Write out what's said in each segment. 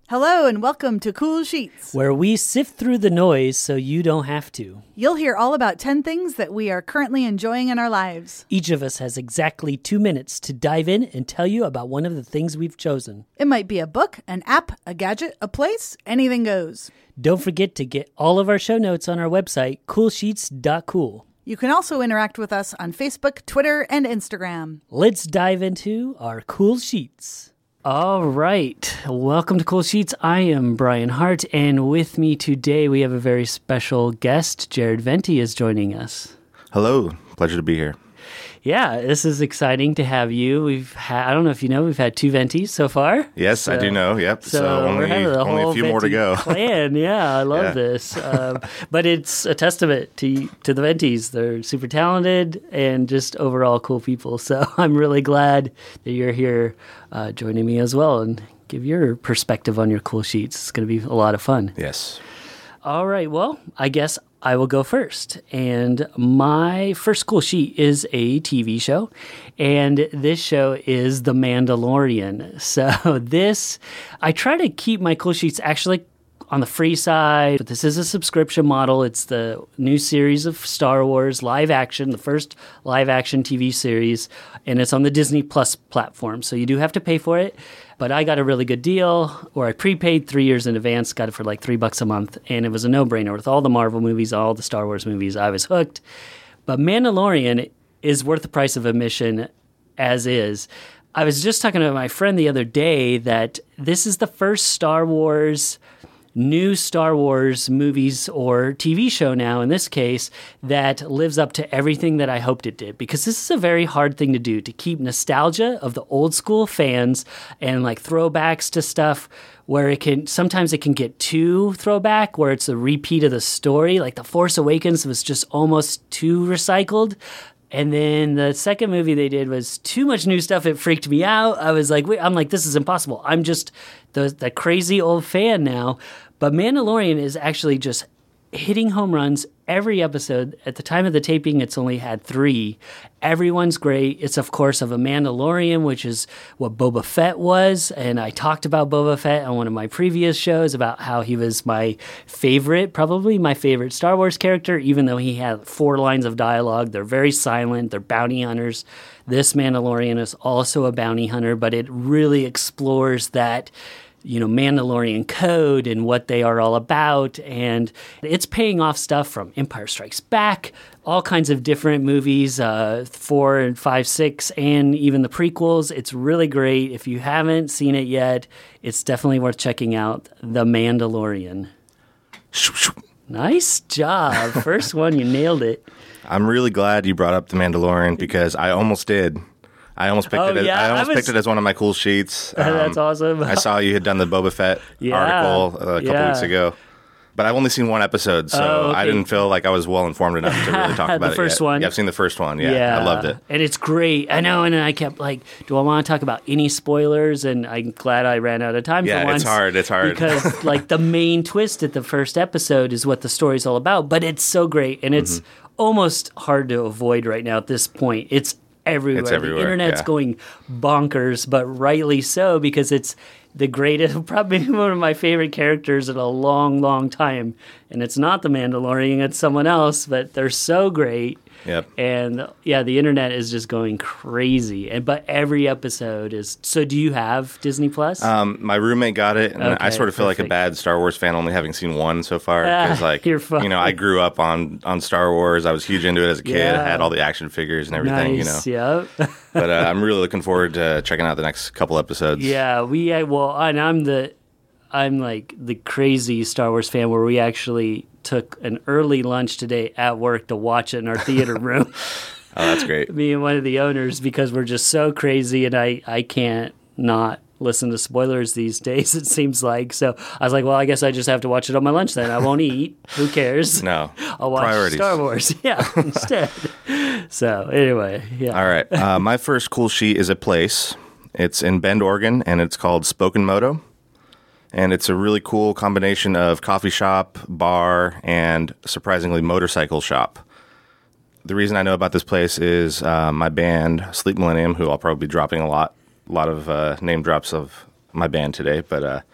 Hello and welcome to Cool Sheets, where we sift through the noise so you don't have to. You'll hear all about 10 things that we are currently enjoying in our lives. Each of us has exactly 2 minutes to dive in and tell you about one of the things we've chosen. It might be a book, an app, a gadget, a place, anything goes. Don't forget to get all of our show notes on our website, coolsheets.cool. You can also interact with us on Facebook, Twitter, and Instagram. Let's dive into our Cool Sheets. All right. Welcome to Cool Sheets. I am Brian Hart, and with me today we have a very special guest. Jared Venti is joining us. Hello. Pleasure to be here. Yeah, this is exciting to have you. I don't know if you know, we've had 2 Ventis so far. Yes, so, I do know. Yep. So only a few more to go. Plan. Yeah, I love this. But it's a testament to the Ventis. They're super talented and just overall cool people. So I'm really glad that you're here joining me as well and give your perspective on your Cool Sheets. It's going to be a lot of fun. Yes. All right. Well, I guess I will go first. And my first Cool Sheet is a TV show. And this show is The Mandalorian. So I try to keep my Cool Sheets actually on the free side, but this is a subscription model. It's the new series of Star Wars live action, the first live action TV series, and it's on the Disney Plus platform. So you do have to pay for it, but I got a really good deal, or I prepaid 3 years in advance, got it for like $3 a month, and it was a no-brainer. With all the Marvel movies, all the Star Wars movies, I was hooked. But Mandalorian is worth the price of admission as is. I was just talking to my friend the other day that this is the first new Star Wars movies or TV show now, in this case, that lives up to everything that I hoped it did. Because this is a very hard thing to do, to keep nostalgia of the old school fans and like throwbacks to stuff where sometimes it can get too throwback, where it's a repeat of the story. Like The Force Awakens was just almost too recycled. And then the second movie they did was too much new stuff. It freaked me out. I was like, this is impossible. I'm just the crazy old fan now. But Mandalorian is actually just hitting home runs every episode. At the time of the taping, it's only had 3. Everyone's great. It's, of course, of a Mandalorian, which is what Boba Fett was. And I talked about Boba Fett on one of my previous shows about how he was my favorite, probably my favorite Star Wars character, even though he had 4 lines of dialogue. They're very silent. They're bounty hunters. This Mandalorian is also a bounty hunter, but it really explores that Mandalorian code and what they are all about. And it's paying off stuff from Empire Strikes Back, all kinds of different movies, 4 and 5, 6, and even the prequels. It's really great. If you haven't seen it yet, it's definitely worth checking out. The Mandalorian. Nice job. First one, you nailed it. I'm really glad you brought up The Mandalorian because I almost did. I almost picked picked it as one of my Cool Sheets. That's awesome. I saw you had done the Boba Fett article a couple weeks ago. But I've only seen one episode, so I didn't feel like I was well-informed enough to really talk about the first one? Yeah, I've seen the first one. Yeah, I loved it. And it's great. I know, and then I kept like, do I want to talk about any spoilers? And I'm glad I ran out of time for once. Yeah, it's hard. Because like the main twist at the first episode is what the story's all about, but it's so great, and it's almost hard to avoid right now at this point. It's everywhere. The internet's going bonkers, but rightly so, because it's the greatest, probably one of my favorite characters in a long, long time. And it's not the Mandalorian, it's someone else, but they're so great. Yep. And the internet is just going crazy. But every episode is. So do you have Disney Plus? My roommate got it, and I sort of feel like a bad Star Wars fan only having seen one so far. Because you're fine. I grew up on Star Wars. I was huge into it as a kid. I had all the action figures and everything. Nice, yep. But I'm really looking forward to checking out the next couple episodes. Yeah, and I'm like the crazy Star Wars fan where we actually took an early lunch today at work to watch it in our theater room. Oh, that's great. Me and one of the owners, because we're just so crazy, and I can't not listen to spoilers these days, it seems like. So I was like, well, I guess I just have to watch it on my lunch then. I won't eat. Who cares? No. I'll watch Priorities. Star Wars. Yeah, instead. So anyway, yeah. All right. My first Cool Sheet is a place. It's in Bend, Oregon, and it's called Spoken Moto. And it's a really cool combination of coffee shop, bar, and surprisingly motorcycle shop. The reason I know about this place is my band, Sleep Millennium, who I'll probably be dropping a lot of name drops of my band today. But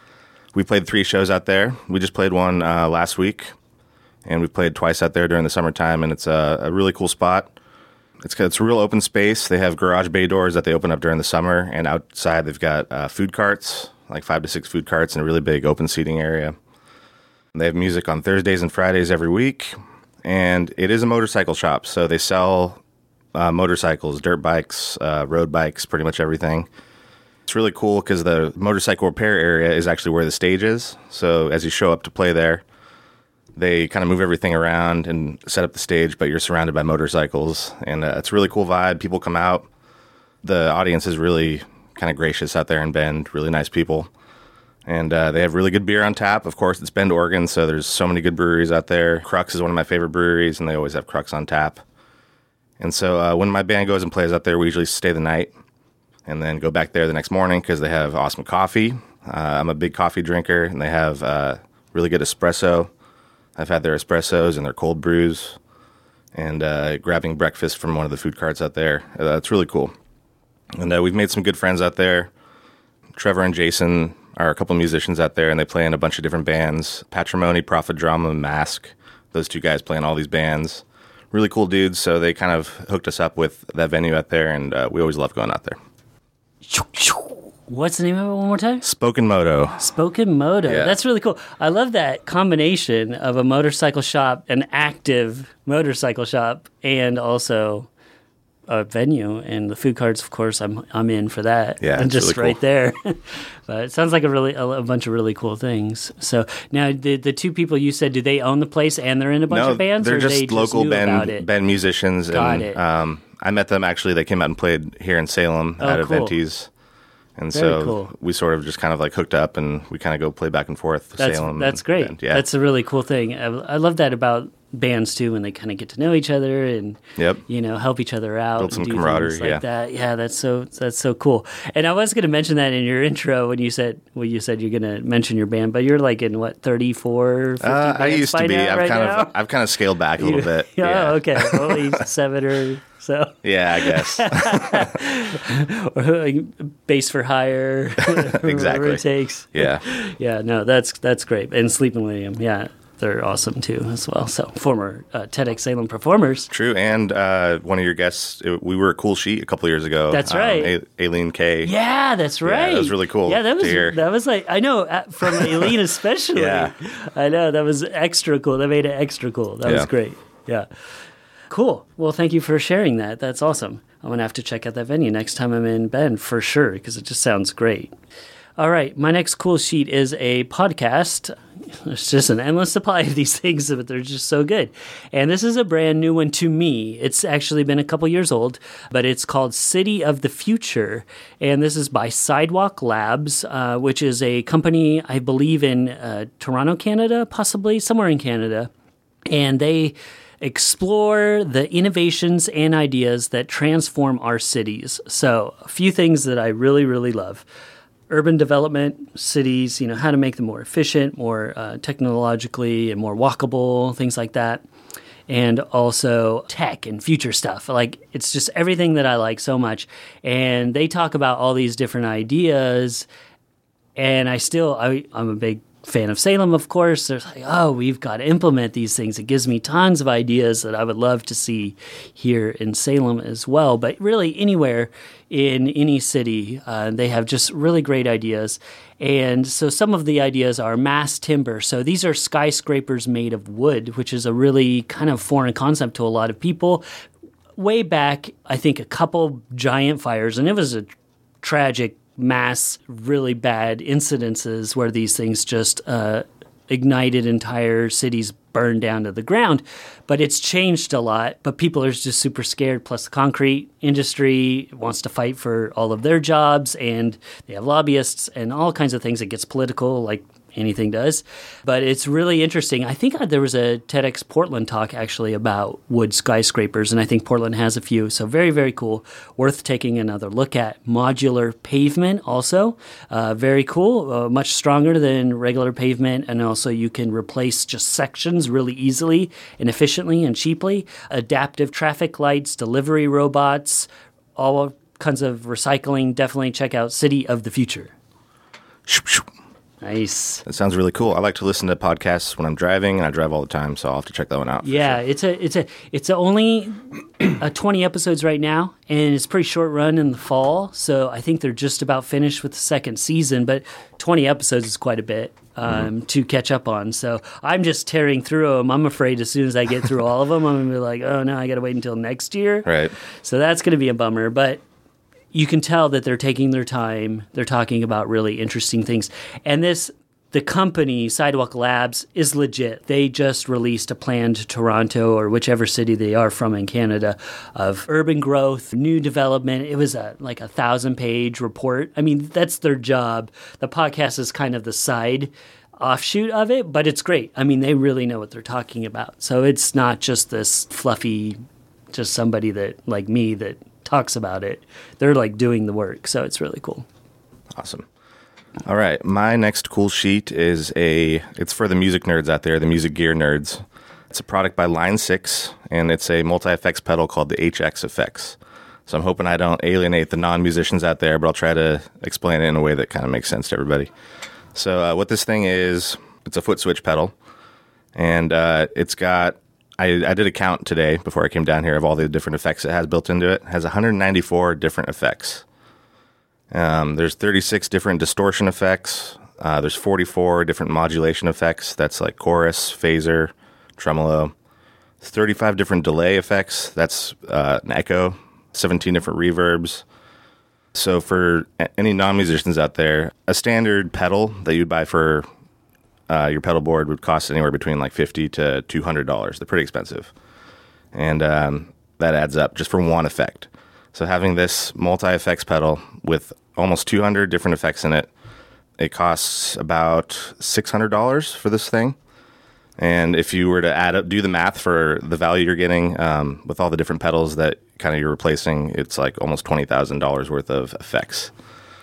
We played 3 shows out there. We just played one last week, and we played twice out there during the summertime, and it's a really cool spot. It's a real open space. They have garage bay doors that they open up during the summer, and outside they've got food carts, like 5 to 6 food carts in a really big open seating area. They have music on Thursdays and Fridays every week, and it is a motorcycle shop, so they sell motorcycles, dirt bikes, road bikes, pretty much everything. It's really cool because the motorcycle repair area is actually where the stage is, so as you show up to play there, they kind of move everything around and set up the stage, but you're surrounded by motorcycles, and it's a really cool vibe. People come out. The audience is really kind of gracious out there in Bend, really nice people. And they have really good beer on tap. Of course, it's Bend, Oregon, so there's so many good breweries out there. Crux is one of my favorite breweries, and they always have Crux on tap. And so when my band goes and plays out there, we usually stay the night and then go back there the next morning because they have awesome coffee. I'm a big coffee drinker, and they have really good espresso. I've had their espressos and their cold brews, and grabbing breakfast from one of the food carts out there. It's really cool. And we've made some good friends out there. Trevor and Jason are a couple musicians out there, and they play in a bunch of different bands. Patrimony, Prophet Drama, and Mask. Those 2 guys play in all these bands. Really cool dudes, so they kind of hooked us up with that venue out there, and we always love going out there. What's the name of it one more time? Spoken Moto. Spoken Moto. Yeah. That's really cool. I love that combination of a motorcycle shop, an active motorcycle shop, and also a venue. And the food carts, of course, I'm in for that. Yeah, and it's just really right cool. there. But it sounds like a bunch of really cool things. So now the 2 people you said, do they own the place and they're in a bunch of bands? They're or just they local knew about it? Bend musicians. Got and it. I met them, actually. They came out and played here in Salem at cool. Eventies. And Very so cool. we sort of just kind of like hooked up, and we kind of go play back and forth. Salem. That's great. Bend. Yeah. That's a really cool thing. I love that about bands too, when they kind of get to know each other and Yep. help each other out, Build some and do camaraderie, things like yeah. that. Yeah, that's so cool. And I was going to mention that in your intro when you said you're going to mention your band, but you're like in what 34, 50 bands I used to be. now, I've kind of scaled back a little bit. Yeah. Oh, okay. Only 7 or so. Yeah, I guess. Or like bass for hire. Whatever Exactly. it takes. Yeah. Yeah. No, that's great. And Sleep Millennium. Yeah. They're awesome too, as well. So, former TEDx Salem performers. True, and one of your guests, we were at Cool Sheet a couple years ago. That's right. Aileen K. Yeah, that's right. that was really cool Yeah, to hear. that was like, I know, from Aileen especially. Yeah. I know, that was extra cool. That made it extra cool. That was Yeah. great. Yeah. Cool. Well, thank you for sharing that. That's awesome. I'm going to have to check out that venue next time I'm in Bend for sure, because it just sounds great. All right, my next cool sheet is a podcast. There's just an endless supply of these things, but they're just so good. And this is a brand new one to me. It's actually been a couple years old, but it's called City of the Future. And this is by Sidewalk Labs, which is a company, I believe, in Toronto, Canada, possibly, somewhere in Canada. And they explore the innovations and ideas that transform our cities. So a few things that I really, really love. Urban development, cities, how to make them more efficient, more technologically and more walkable, things like that. And also tech and future stuff. Like, it's just everything that I like so much. And they talk about all these different ideas. And I'm a big fan of Salem, of course. There's like, oh, we've got to implement these things. It gives me tons of ideas that I would love to see here in Salem as well. But really, anywhere in any city, they have just really great ideas. And so some of the ideas are mass timber. So these are skyscrapers made of wood, which is a really kind of foreign concept to a lot of people. Way back, I think a couple giant fires, and it was a tragic mass, really bad incidences where these things just ignited entire cities, burned down to the ground. But it's changed a lot, but people are just super scared. Plus, the concrete industry wants to fight for all of their jobs, and they have lobbyists and all kinds of things. It gets political, like anything does. But it's really interesting. I think there was a TEDx Portland talk actually about wood skyscrapers, and I think Portland has a few. So very, very cool. Worth taking another look at. Modular pavement also. Very cool. Much stronger than regular pavement. And also you can replace just sections really easily and efficiently and cheaply. Adaptive traffic lights, delivery robots, all kinds of recycling. Definitely check out City of the Future. Nice. That sounds really cool. I like to listen to podcasts when I'm driving, and I drive all the time, so I'll have to check that one out. Yeah, sure. it's only 20 episodes right now, and it's a pretty short run in the fall. So I think they're just about finished with the second season, but 20 episodes is quite a bit to catch up on. So I'm just tearing through them. I'm afraid as soon as I get through all of them, I'm going to be like, oh no, I got to wait until next year. Right. So that's going to be a bummer, but you can tell that they're taking their time. They're talking about really interesting things. And the company, Sidewalk Labs, is legit. They just released a plan to Toronto or whichever city they are from in Canada of urban growth, new development. It was like a 1,000-page report. I mean, that's their job. The podcast is kind of the side offshoot of it, but it's great. I mean, they really know what they're talking about. So it's not just this fluffy, just somebody that like me that talks about it. They're like doing the work, so it's really cool. Awesome. All right, my next cool sheet it's for the music nerds out there, the music gear nerds. It's a product by Line 6, and it's a multi-effects pedal called the HX Effects. So I'm hoping I don't alienate the non-musicians out there, but I'll try to explain it in a way that kind of makes sense to everybody. So what this thing is, it's a foot switch pedal, and it's got I did a count today before I came down here of all the different effects it has built into it. It has 194 different effects. There's 36 different distortion effects. There's 44 different modulation effects. That's like chorus, phaser, tremolo. 35 different delay effects. That's an echo. 17 different reverbs. So for any non-musicians out there, a standard pedal that you'd buy for your pedal board would cost anywhere between like $50 to $200. They're pretty expensive. And that adds up just for one effect. So having this multi-effects pedal with almost 200 different effects in it, it costs about $600 for this thing. And if you were to do the math for the value you're getting with all the different pedals that kind of you're replacing, it's like almost $20,000 worth of effects.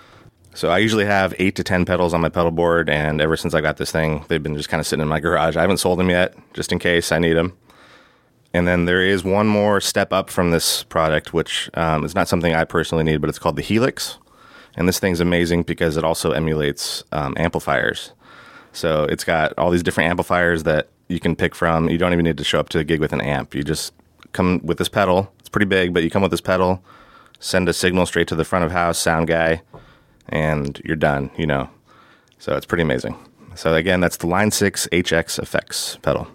So I usually have 8 to 10 pedals on my pedal board, and ever since I got this thing, they've been just kind of sitting in my garage. I haven't sold them yet, just in case I need them. And then there is one more step up from this product, which is not something I personally need, but it's called the Helix. And this thing's amazing because it also emulates amplifiers. So it's got all these different amplifiers that you can pick from. You don't even need to show up to a gig with an amp. You just come with this pedal. It's pretty big, but you come with this pedal, send a signal straight to the front of house sound guy, and you're done, you know. So it's pretty amazing. So again, that's the Line 6 HX Effects pedal.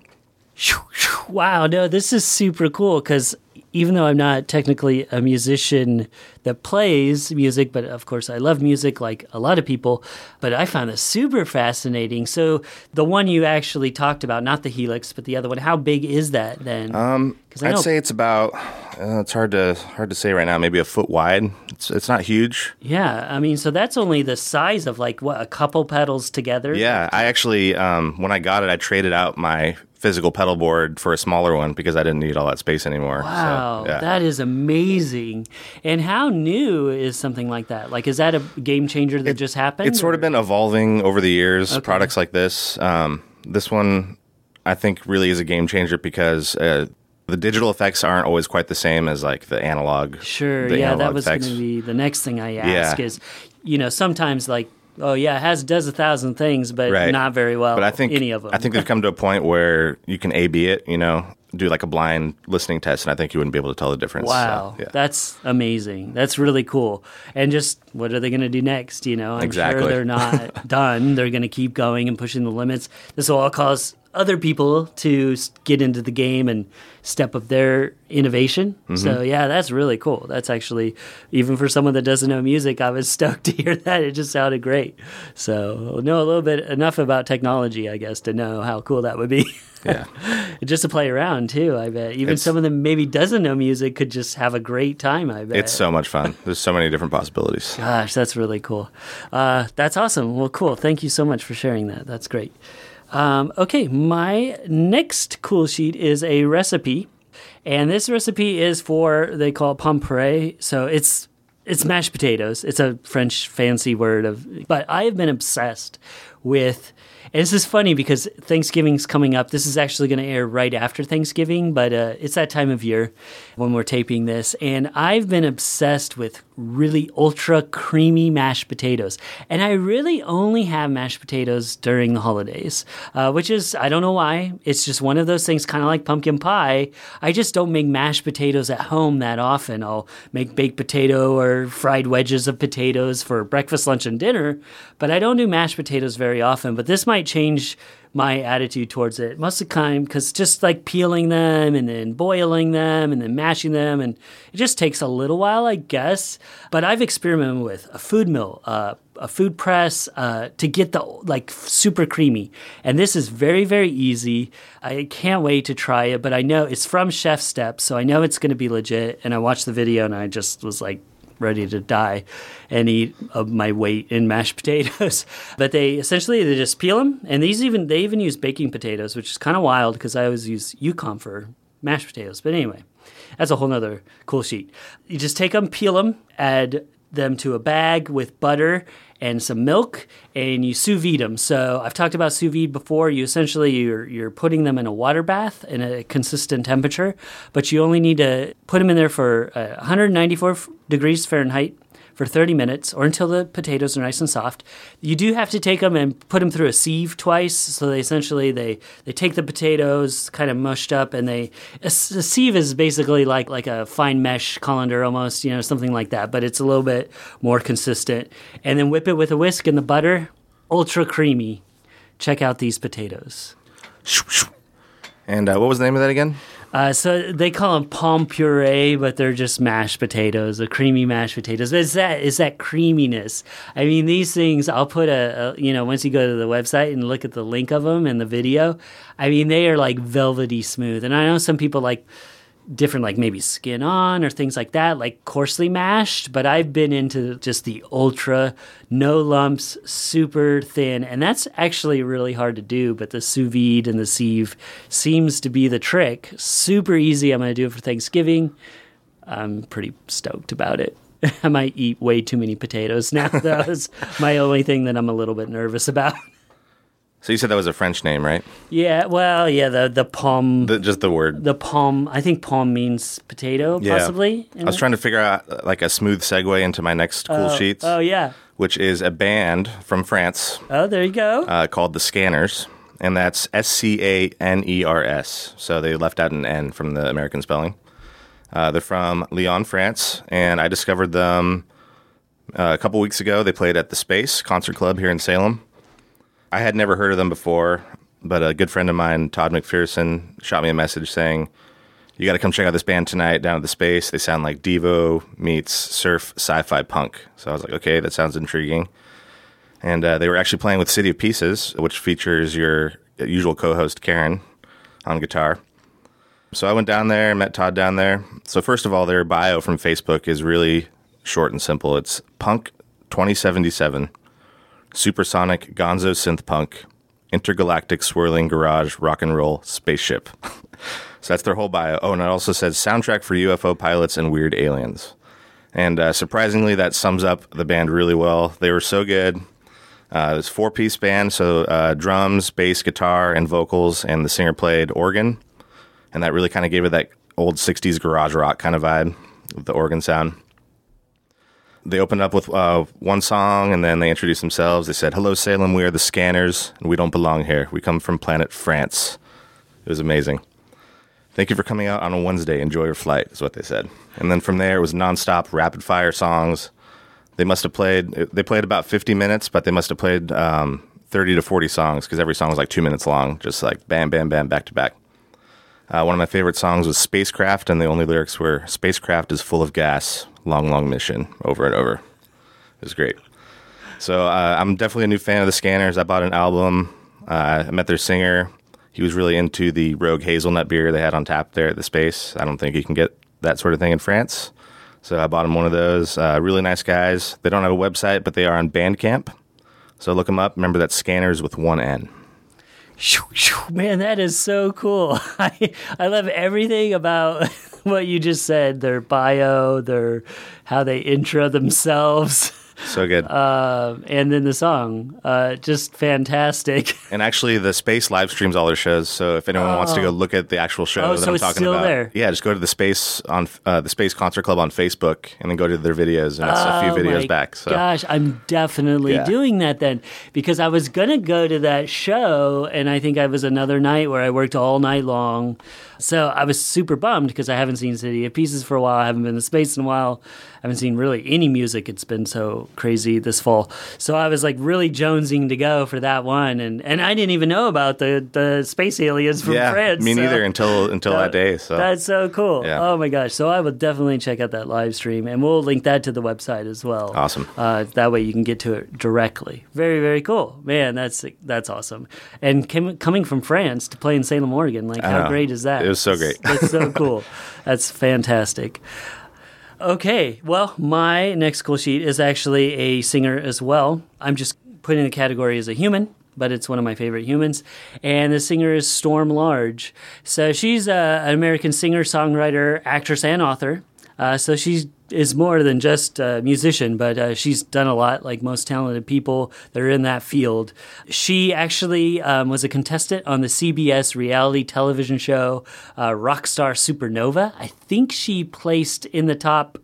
Wow, no, this is super cool because even though I'm not technically a musician that plays music, but of course I love music like a lot of people, but I found this super fascinating. So the one you actually talked about, not the Helix, but the other one, how big is that then? I'd say it's about, it's hard to say right now, maybe a foot wide. It's not huge. Yeah, I mean, so that's only the size of like, what, a couple pedals together? Yeah, I actually, when I got it, I traded out my physical pedal board for a smaller one because I didn't need all that space anymore. Wow, so, yeah. That is amazing. And how new is something like that? Like, is that a game changer that just happened? It's sort of been evolving over the years, Okay. Products like this. This one, I think, really is a game changer because the digital effects aren't always quite the same as like the analog. Sure, the yeah, analog that was going effects. to be the next thing I ask Yeah. is, you know, sometimes like, oh yeah, it does 1,000 things, but Right. not very well. But I think any of them. I think they've come to a point where you can A/B it, you know, do like a blind listening test, and I think you wouldn't be able to tell the difference. Wow, So, yeah. that's amazing. That's really cool. And just what are they going to do next? You know, I'm Exactly. sure they're not done. They're going to keep going and pushing the limits. This will all cause other people to get into the game and step up their innovation. Mm-hmm. So yeah, that's really cool. That's actually, even for someone that doesn't know music, I was stoked to hear that. It just sounded great. So know a little bit enough about technology, I guess, to know how cool that would be. Yeah. Just to play around too, I bet. Even someone that maybe doesn't know music could just have a great time, I bet. It's so much fun. There's so many different possibilities. Gosh, that's really cool. That's awesome. Well, cool. Thank you so much for sharing that. That's great. Okay, my next cool sheet is a recipe. And this recipe is for, they call it pomme puree. So it's mashed potatoes. It's a French fancy word but I have been obsessed with, and this is funny because Thanksgiving's coming up. This is actually going to air right after Thanksgiving, but it's that time of year when we're taping this. And I've been obsessed with really ultra creamy mashed potatoes. And I really only have mashed potatoes during the holidays, which is, I don't know why. It's just one of those things, kind of like pumpkin pie. I just don't make mashed potatoes at home that often. I'll make baked potato or fried wedges of potatoes for breakfast, lunch, and dinner, but I don't do mashed potatoes very often. But this might change my attitude towards it most of the time, because just like peeling them and then boiling them and then mashing them, and it just takes a little while, I guess. But I've experimented with a food mill, a food press to get the like super creamy, and this is very, very easy. I can't wait to try it, but I know it's from Chef Steps, so I know it's going to be legit. And I watched the video and I just was like ready to die and eat my weight in mashed potatoes. But they just peel them, and they even use baking potatoes, which is kind of wild because I always use Yukon for mashed potatoes. But anyway, that's a whole nother cool sheet. You just take them, peel them, add them to a bag with butter and some milk, and you sous vide them. So I've talked about sous vide before. You're putting them in a water bath in a consistent temperature, but you only need to put them in there for 194 degrees Fahrenheit for 30 minutes, or until the potatoes are nice and soft. You do have to take them and put them through a sieve twice. So they take the potatoes kind of mushed up, and a sieve is basically like a fine mesh colander almost, something like that, but it's a little bit more consistent. And then whip it with a whisk in the butter, ultra creamy. Check out these potatoes. And what was the name of that again? So they call them palm puree, but they're just mashed potatoes, the creamy mashed potatoes. But it's that creaminess. I mean, these things, I'll put once you go to the website and look at the link of them and the video, I mean, they are like velvety smooth. And I know some people like different, like maybe skin on or things like that, like coarsely mashed, but I've been into just the ultra, no lumps, super thin, and that's actually really hard to do, but the sous vide and the sieve seems to be the trick. Super easy. I'm going to do it for Thanksgiving. I'm pretty stoked about it. I might eat way too many potatoes now. That was my only thing that I'm a little bit nervous about. So you said that was a French name, right? Yeah, well, yeah, the palm. Just the word. The palm, I think palm means potato, possibly. I was trying to figure out like a smooth segue into my next cool sheets. Oh, yeah. Which is a band from France. Oh, there you go. Called The Scanners, and that's Scaners. So they left out an N from the American spelling. They're from Lyon, France, and I discovered them a couple weeks ago. They played at the Space Concert Club here in Salem. I had never heard of them before, but a good friend of mine, Todd McPherson, shot me a message saying, "You got to come check out this band tonight down at the Space. They sound like Devo meets surf sci-fi punk." So I was like, okay, that sounds intriguing. And they were actually playing with City of Pieces, which features your usual co-host, Karen, on guitar. So I went down there and met Todd down there. So first of all, their bio from Facebook is really short and simple. It's Punk 2077. Supersonic gonzo synth punk, intergalactic swirling garage rock and roll spaceship. So that's their whole bio. Oh, and it also says soundtrack for UFO pilots and weird aliens. And surprisingly, that sums up the band really well. They were so good. It was a 4-piece band, so drums, bass, guitar, and vocals, and the singer played organ. And that really kind of gave it that old 60s garage rock kind of vibe with the organ sound. They opened up with one song, and then they introduced themselves. They said, "Hello, Salem, we are the Scanners, and we don't belong here. We come from planet France." It was amazing. "Thank you for coming out on a Wednesday. Enjoy your flight," is what they said. And then from there, it was nonstop, rapid-fire songs. They played about 50 minutes, but they must have played 30 to 40 songs, because every song was like 2 minutes long, just like bam, bam, bam, back to back. One of my favorite songs was Spacecraft, and the only lyrics were, "Spacecraft is full of gas. Long, long mission," over and over. It was great. So I'm definitely a new fan of the Scanners. I bought an album. I met their singer. He was really into the Rogue Hazelnut beer they had on tap there at the Space. I don't think you can get that sort of thing in France. So I bought him one of those. Really nice guys. They don't have a website, but they are on Bandcamp. So look them up. Remember, that's Scanners with one N. Man, that is so cool. I love everything about what you just said. Their bio, how they intro themselves. So good. And then the song, just fantastic. And actually, the Space live streams all their shows. So if anyone wants to go look at the actual show that so I'm it's talking still about, there? yeah, just go to the Space Concert Club on Facebook, and then go to their videos, and it's a few videos my back. So Gosh, I'm definitely Yeah. doing that then, because I was gonna go to that show, and I think I was another night where I worked all night long. So I was super bummed because I haven't seen City of Pieces for a while. I haven't been to Space in a while. I haven't seen really any music. It's been so crazy this fall. So I was like really jonesing to go for that one, and I didn't even know about the space aliens from yeah, France. me so neither until that day. So That's so cool. Yeah. Oh my gosh. So I will definitely check out that live stream, and we'll link that to the website as well. Awesome. That way you can get to it directly. Very, very cool. Man, that's awesome. And coming from France to play in Salem, Oregon, like how know. great is that? It was so great. That's so cool. That's fantastic. Okay, well, my next cool sheet is actually a singer as well. I'm just putting the category as a human, but it's one of my favorite humans. And the singer is Storm Large. So she's an American singer, songwriter, actress, and author. So she is more than just a musician, but she's done a lot, like most talented people that are in that field. She actually was a contestant on the CBS reality television show Rockstar Supernova. I think she placed in the top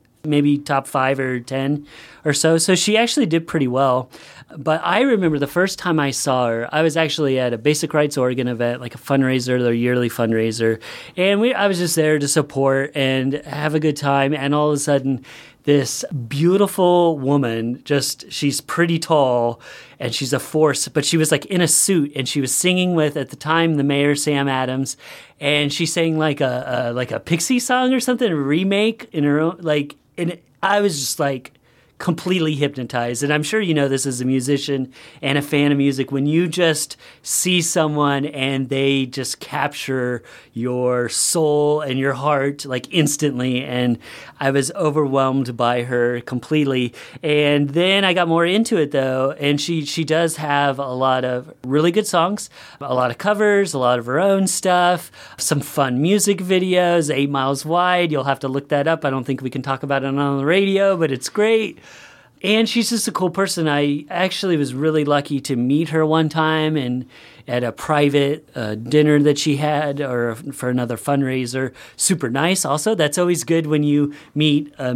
5 or 10 or so. So she actually did pretty well. But I remember the first time I saw her, I was actually at a Basic Rights Oregon event, like a fundraiser, their yearly fundraiser. And I was just there to support and have a good time. And all of a sudden, this beautiful woman, she's pretty tall and she's a force, but she was like in a suit and she was singing with, at the time, the mayor, Sam Adams. And she sang like a Pixie song or something, a remake in her own, and I was just like, completely hypnotized. And I'm sure you know this as a musician and a fan of music, when you just see someone and they just capture your soul and your heart like instantly. And I was overwhelmed by her completely. And then I got more into it though, and she does have a lot of really good songs, a lot of covers, a lot of her own stuff, some fun music videos, 8 Miles Wide. You'll have to look that up. I don't think we can talk about it on the radio, but it's great. And she's just a cool person. I actually was really lucky to meet her one time and at a private dinner that she had, or for another fundraiser. Super nice also. That's always good when you meet a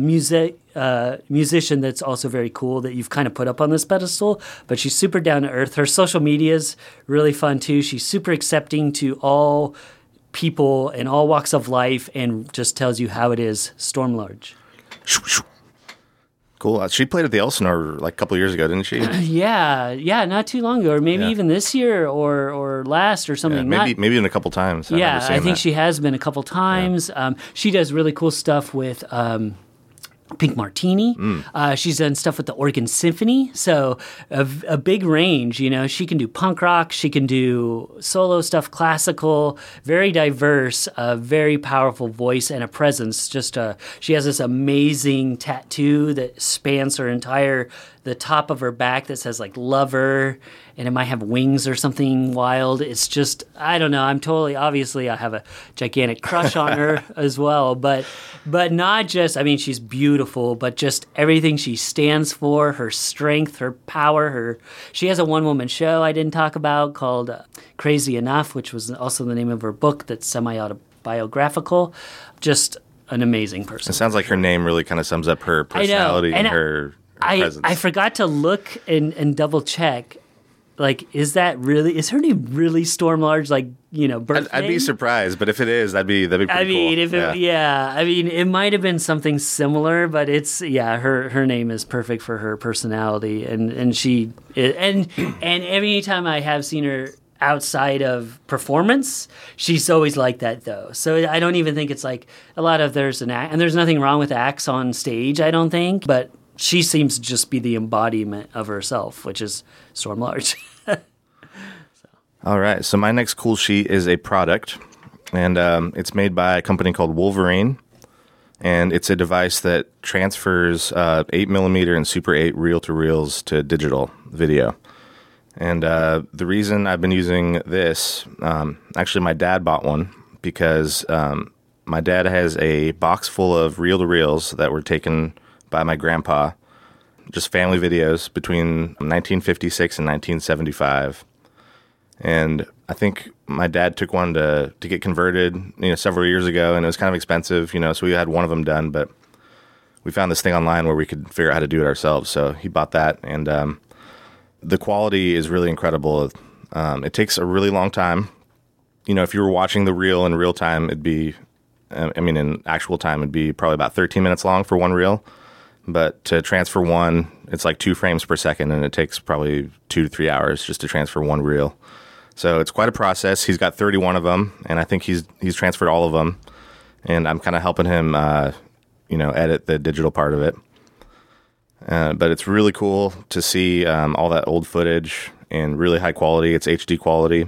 musician that's also very cool that you've kind of put up on this pedestal. But she's super down to earth. Her social media is really fun too. She's super accepting to all people in all walks of life and just tells you how it is. Storm Large. Cool. She played at the Elsinore like a couple of years ago, didn't she? Yeah, not too long ago, or maybe even this year or last or something. Yeah, maybe in a couple times. I think she has been a couple times. Yeah. She does really cool stuff with Pink Martini. She's done stuff with the Oregon Symphony. So a big range, you know. She can do punk rock. She can do solo stuff, classical, very diverse, very powerful voice and a presence. She has this amazing tattoo that spans the top of her back that says like lover, and it might have wings or something wild. It's just, I don't know. Obviously I have a gigantic crush on her as well, but not just, I mean, she's beautiful, but just everything she stands for, her strength, her power, she has a one-woman show I didn't talk about called Crazy Enough, which was also the name of her book that's semi-autobiographical. Just an amazing person. It sounds like her name really kind of sums up her personality and her presence. I forgot to look and double check. Like, is her name really Storm Large? Like, you know, birth I'd be surprised, but if it is, that'd be pretty cool. I mean, it might have been something similar, but her name is perfect for her personality, and every time I have seen her outside of performance, she's always like that though. So I don't even think it's like a lot of there's nothing wrong with acts on stage, I don't think, but she seems to just be the embodiment of herself, which is Storm Large. All right. So my next cool sheet is a product, and it's made by a company called Wolverine, and it's a device that transfers 8mm and Super 8 reel-to-reels to digital video. And the reason I've been using this, actually my dad bought one because my dad has a box full of reel-to-reels that were taken by my grandpa just family videos between 1956 and 1975. And I think my dad took one to get converted, several years ago, and it was kind of expensive, so we had one of them done, but we found this thing online where we could figure out how to do it ourselves. So he bought that, and the quality is really incredible. It takes a really long time. If you were watching the reel in real time, in actual time, it'd be probably about 13 minutes long for one reel. But to transfer one, it's like 2 frames per second, and it takes probably 2 to 3 hours just to transfer one reel. So it's quite a process. He's got 31 of them, and I think he's transferred all of them. And I'm kind of helping him, edit the digital part of it. But it's really cool to see all that old footage in really high quality. It's HD quality.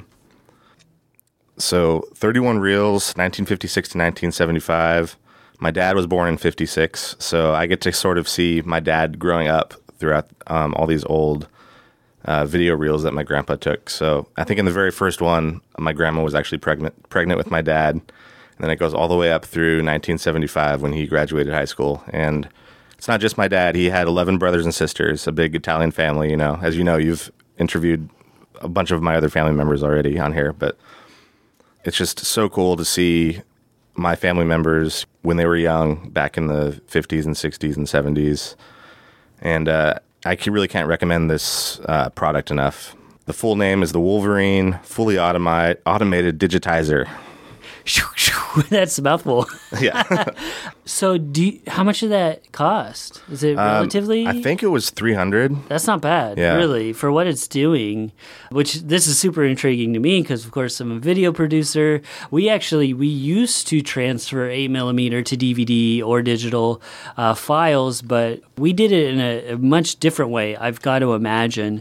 So 31 reels, 1956 to 1975. My dad was born in 56, so I get to sort of see my dad growing up throughout all these old video reels that my grandpa took. So I think in the very first one, my grandma was actually pregnant with my dad. And then it goes all the way up through 1975 when he graduated high school. And it's not just my dad. He had 11 brothers and sisters, a big Italian family. As you know, you've interviewed a bunch of my other family members already on here. But it's just so cool to see my family members when they were young, back in the 50s and 60s and 70s. And I really can't recommend this product enough. The full name is the Wolverine Fully Automated Digitizer. That's a mouthful. Yeah. So how much did that cost? Is it relatively? I think it was $300. That's not bad, really, for what it's doing, which this is super intriguing to me because, of course, I'm a video producer. We used to transfer 8mm to DVD or digital files, but we did it in a much different way, I've got to imagine.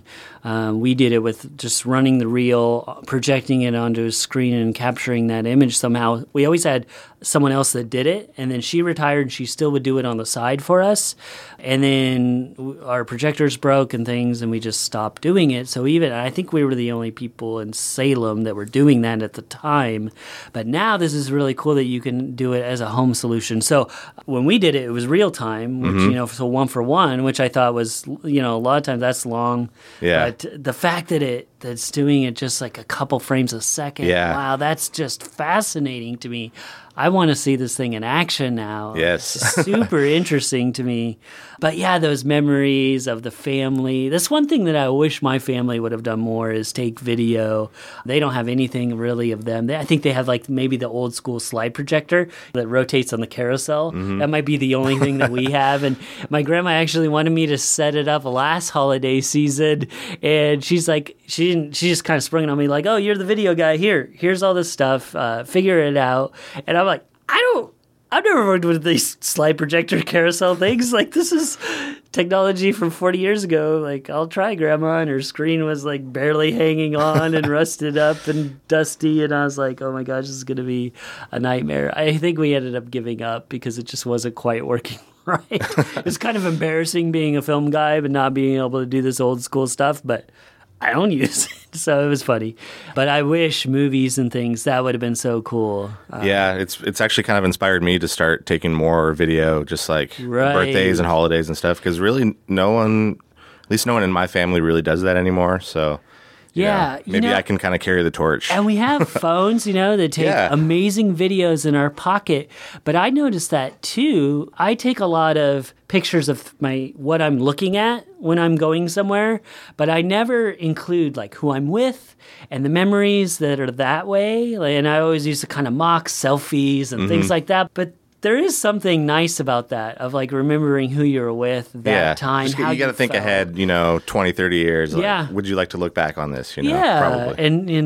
We did it with just running the reel, projecting it onto a screen and capturing that image somehow. We always had someone else that did it, and then she retired and she still would do it on the side for us. And then our projectors broke and things, and we just stopped doing it. So I think we were the only people in Salem that were doing that at the time. But now this is really cool that you can do it as a home solution. So when we did it, it was real time, which, so 1 for 1, which I thought was, a lot of times that's long. Yeah. But the fact that it's doing it just like a couple frames a second, wow, that's just fascinating to me. I want to see this thing in action now. Yes. It's super interesting to me. But yeah, those memories of the family. That's one thing that I wish my family would have done more is take video. They don't have anything really of them. I think they have like maybe the old school slide projector that rotates on the carousel. That might be the only thing that we have. And my grandma actually wanted me to set it up last holiday season. And she's like, she just kind of sprung it on me like, oh, you're the video guy. Here's all this stuff. Figure it out. And I'm like, I've never worked with these slide projector carousel things. Like, this is technology from 40 years ago. Like, I'll try, Grandma. And her screen was, like, barely hanging on and rusted up and dusty. And I was like, oh, my gosh, this is going to be a nightmare. I think we ended up giving up because it just wasn't quite working right. It's kind of embarrassing being a film guy but not being able to do this old school stuff. But I don't use it, so it was funny. But I wish movies and things, that would have been so cool. Yeah, it's actually kind of inspired me to start taking more video, just like birthdays and holidays and stuff, because really no one in my family really does that anymore, so... Yeah. Maybe I can kind of carry the torch. And we have phones, that take amazing videos in our pocket. But I noticed that too. I take a lot of pictures of what I'm looking at when I'm going somewhere, but I never include like who I'm with and the memories that are that way. And I always used to kind of mock selfies and things like that. But there is something nice about that, of like remembering who you were with that time. You got to think ahead, 20, 30 years. Like, would you like to look back on this? Probably.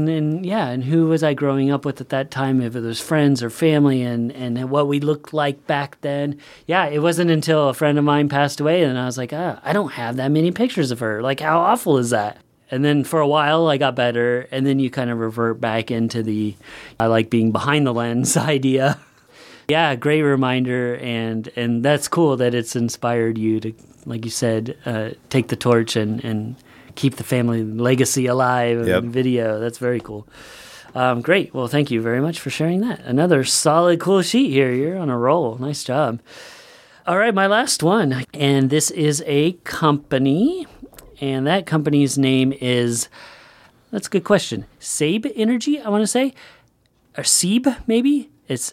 And who was I growing up with at that time? If it was friends or family, and what we looked like back then. Yeah, it wasn't until a friend of mine passed away, and I was like, I don't have that many pictures of her. Like, how awful is that? And then for a while, I got better, and then you kind of revert back into I like being behind the lens idea. Yeah, great reminder, and that's cool that it's inspired you to, like you said, take the torch and keep the family legacy alive in video. That's very cool. Great. Well, thank you very much for sharing that. Another solid, cool sheet here. You're on a roll. Nice job. All right, my last one. And this is a company. And that company's name is, that's a good question, Sabe Energy, I want to say. Or Seab, maybe? It's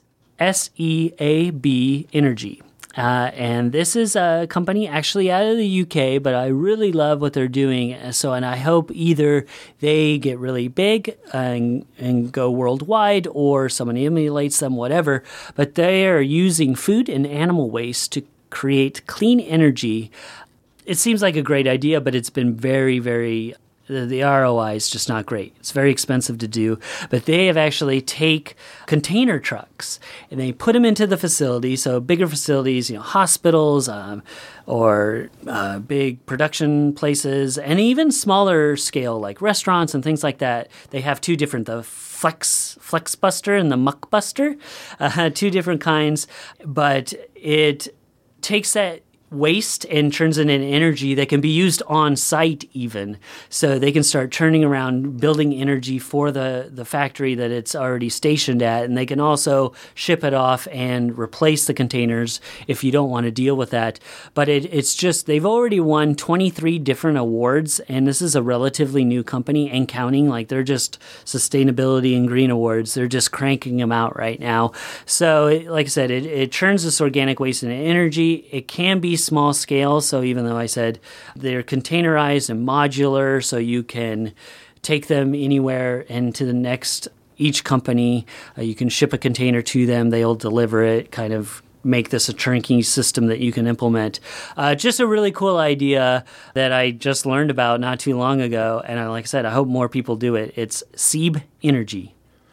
SEAB Energy. And this is a company actually out of the UK, but I really love what they're doing. And I hope either they get really big and go worldwide, or someone emulates them, whatever. But they are using food and animal waste to create clean energy. It seems like a great idea, but it's been very, very... The ROI is just not great. It's very expensive to do. But they have actually take container trucks and they put them into the facility. So bigger facilities, hospitals or big production places, and even smaller scale like restaurants and things like that. They have two different, the Flexbuster and the Muckbuster, two different kinds. But it takes that waste and turns it into energy that can be used on site even. So they can start turning around, building energy for the factory that it's already stationed at. And they can also ship it off and replace the containers if you don't want to deal with that. But it's just, they've already won 23 different awards. And this is a relatively new company and counting. Like, they're just sustainability and green awards. They're just cranking them out right now. So like I said, it turns this organic waste into energy. It can be small scale, so even though I said they're containerized and modular, so you can take them anywhere and to the next, each company, you can ship a container to them, they'll deliver it, kind of make this a turnkey system that you can implement. Just a really cool idea that I just learned about not too long ago, and like I said, I hope more people do it. It's Seab Energy.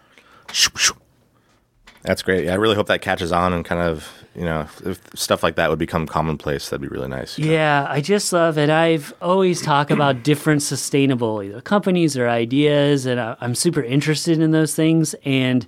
That's great. I really hope that catches on and kind of, if stuff like that would become commonplace, that'd be really nice. Yeah, I just love it. I've always talked about different sustainable either companies or ideas, and I'm super interested in those things. And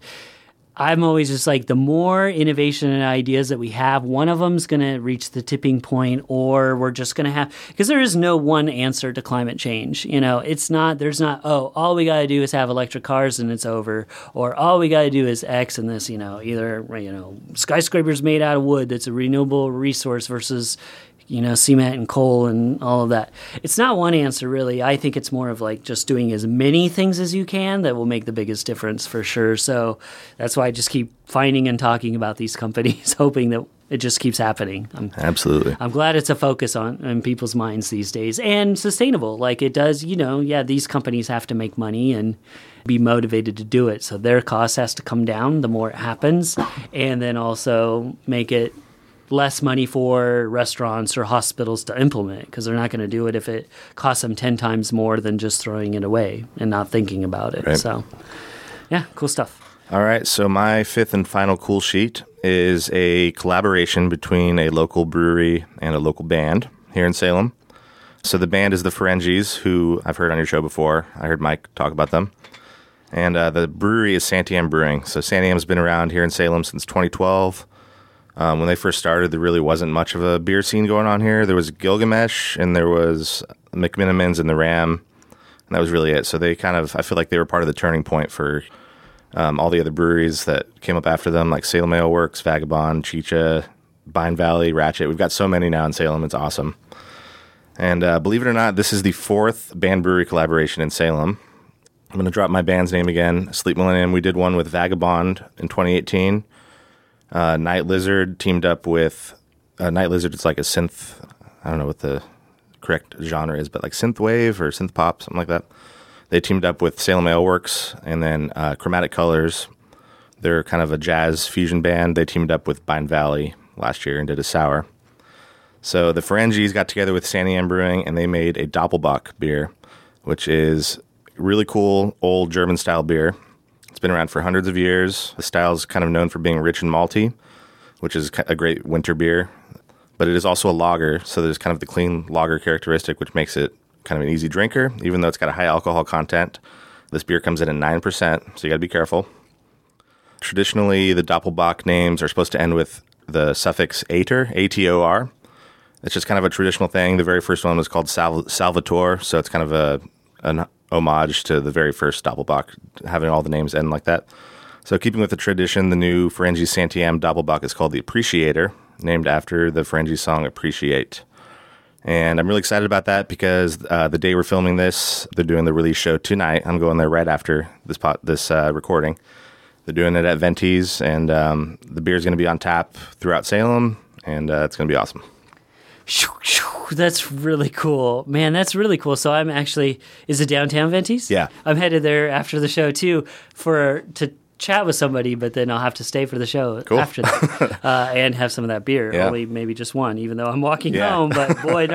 I'm always just like, the more innovation and ideas that we have, one of them's going to reach the tipping point, or we're just going to have, because there is no one answer to climate change. There's not, all we got to do is have electric cars and it's over, or all we got to do is X and this, either, skyscrapers made out of wood that's a renewable resource versus, cement and coal and all of that. It's not one answer, really. I think it's more of like just doing as many things as you can that will make the biggest difference for sure. So that's why I just keep finding and talking about these companies, hoping that it just keeps happening. Absolutely. I'm glad it's a focus on people's minds these days, and sustainable. Like it does, these companies have to make money and be motivated to do it. So their cost has to come down the more it happens, and then also make it less money for restaurants or hospitals to implement, because they're not going to do it if it costs them 10 times more than just throwing it away and not thinking about it. Right. So, yeah, cool stuff. All right. So my fifth and final cool sheet is a collaboration between a local brewery and a local band here in Salem. So the band is the Ferengis, who I've heard on your show before. I heard Mike talk about them. And the brewery is Santiam Brewing. So Santiam's been around here in Salem since 2012. When they first started, there really wasn't much of a beer scene going on here. There was Gilgamesh, and there was McMinimans and the Ram, and that was really it. So they I feel like they were part of the turning point for all the other breweries that came up after them, like Salem Ale Works, Vagabond, Chicha, Pine Valley, Ratchet. We've got so many now in Salem. It's awesome. And believe it or not, this is the fourth band brewery collaboration in Salem. I'm going to drop my band's name again, Sleep Millennium. We did one with Vagabond in 2018. Night Lizard teamed up with Night Lizard. It's like a synth. I don't know what the correct genre is, but like synth wave or synth pop, something like that. They teamed up with Salem Ale Works, and then Chromatic Colors. They're kind of a jazz fusion band. They teamed up with Pine Valley last year and did a sour. So the Ferengis got together with Santiam Brewing, and they made a Doppelbock beer, which is really cool old German style beer. It's been around for hundreds of years. The style is kind of known for being rich and malty, which is a great winter beer. But it is also a lager, so there's kind of the clean lager characteristic, which makes it kind of an easy drinker, even though it's got a high alcohol content. This beer comes in at 9%, so you got to be careful. Traditionally, the Doppelbock names are supposed to end with the suffix "ator," A-T-O-R. It's just kind of a traditional thing. The very first one was called Salvator, so it's kind of an homage to the very first Doppelbock, having all the names end like that. So keeping with the tradition, the new Ferengi Santiam Doppelbock is called the Appreciator, named after the Ferengi song Appreciate. And I'm really excited about that because the day we're filming this, they're doing the release show tonight. I'm going there right after this recording. They're doing it at Venti's, and the beer's going to be on tap throughout Salem, and it's going to be awesome. That's really cool. Man, that's really cool. So I'm actually, is it downtown Venti's? Yeah. I'm headed there after the show too to chat with somebody, but then I'll have to stay for the show after that and have some of that beer. Yeah. Only maybe just one, even though I'm walking home. But boy,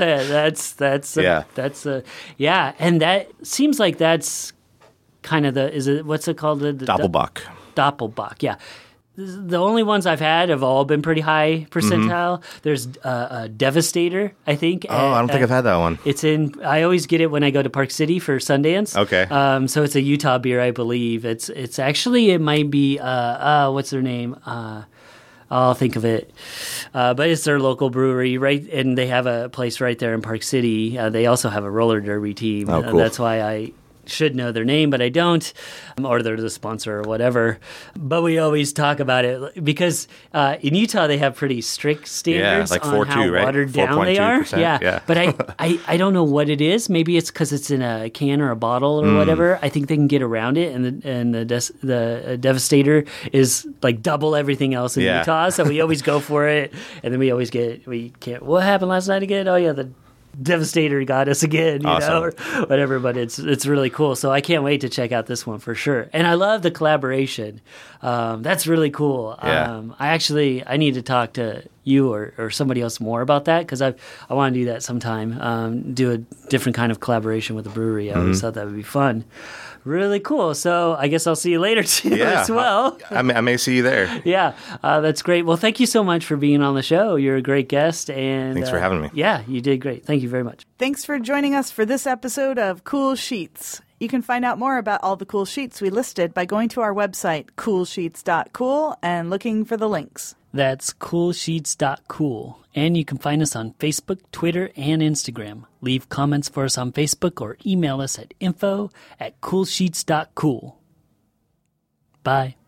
9%. That's and that seems like that's kind of what's it called? The Doppelbock. Doppelbock, yeah. The only ones I've had have all been pretty high percentile. There's a Devastator, I think. Oh, I don't think I've had that one. I always get it when I go to Park City for Sundance. Okay. So it's a Utah beer, I believe. It's actually, it might be, what's their name? I'll think of it. But it's their local brewery, right? And they have a place right there in Park City. They also have a roller derby team. Oh, cool. That's why I should know their name, but I don't, or they're the sponsor or whatever. But we always talk about it because in Utah they have pretty strict standards like on how watered down they are. Yeah. But I don't know what it is. Maybe it's because it's in a can or a bottle or whatever. I think they can get around it, and the Devastator is like double everything else in Utah. So we always go for it, and then we can't. What happened last night again? Oh yeah, the Devastator got us again, you know, or whatever. But it's really cool. So I can't wait to check out this one for sure. And I love the collaboration. That's really cool. Yeah. I need to talk to you or somebody else more about that because I want to do that sometime. Do a different kind of collaboration with a brewery. I always thought that would be fun. Really cool. So I guess I'll see you later too as well. I may see you there. Yeah, that's great. Well, thank you so much for being on the show. You're a great guest. And thanks for having me. Yeah, you did great. Thank you very much. Thanks for joining us for this episode of Cool Sheets. You can find out more about all the cool sheets we listed by going to our website, coolsheets.cool, and looking for the links. That's coolsheets.cool. And you can find us on Facebook, Twitter, and Instagram. Leave comments for us on Facebook or email us at info@coolsheets.cool. Bye.